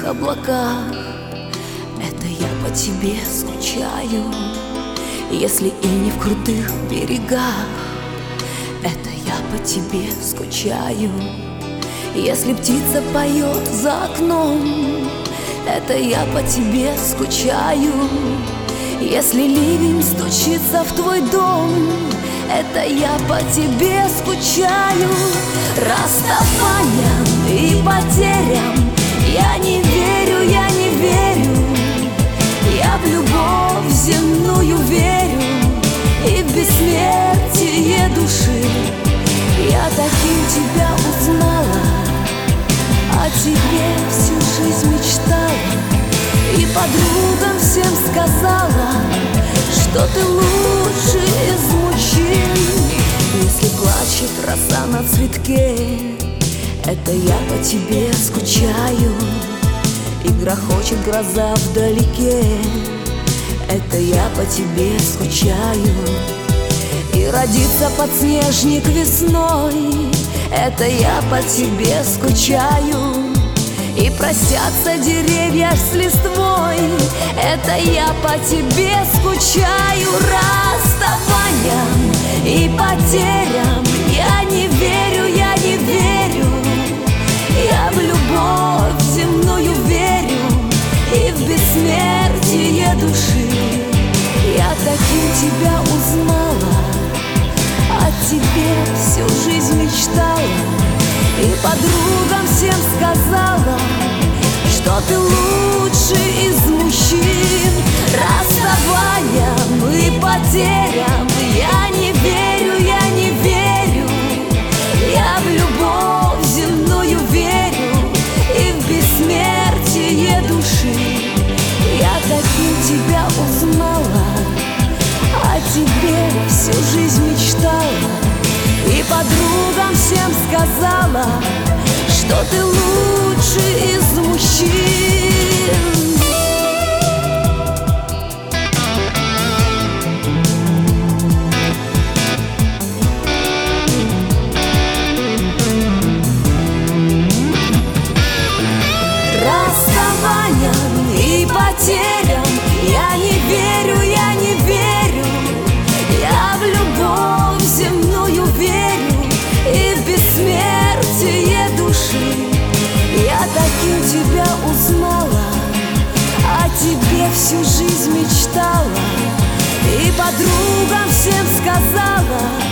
синих облаках. Это я по тебе скучаю, если и не в крутых берегах. Это я по тебе скучаю, если птица поет за окном. Это я по тебе скучаю, если ливень стучится в твой дом. Это я по тебе скучаю. Расставаниям и потерям я не верю, я не верю. Я в любовь земную верю и в бессмертие души. Я таким тебя узнала, о тебе всю жизнь мечтала, и подругам всем сказала, что ты лучший из мужчин. Если плачет роса на цветке, это я по тебе скучаю. И грохочет гроза вдалеке, это я по тебе скучаю. И родится подснежник весной, это я по тебе скучаю. И простятся деревья с листвой, это я по тебе скучаю. Расставаниям и потерям я не верю, я не верю. Я в любовь земную верю и в бессмертие души. Я таким тебя узнала, о тебе всю жизнь мечтала, и подругам всем сказала, что ты лучший из мужчин. Расставаниям и потерям я не верю, я не верю. Я в любовь земную верю и в бессмертие души. Я таким тебя узнала, о тебе всю жизнь мечтала, и подругам всем сказала, что ты лучший из мужчин. Расставаниям и потерям я не верю, я не верю. Я в любовь земную верю и в бессмертие души. Я таким тебя узнала, о тебе всю жизнь мечтала, и подругам всем сказала,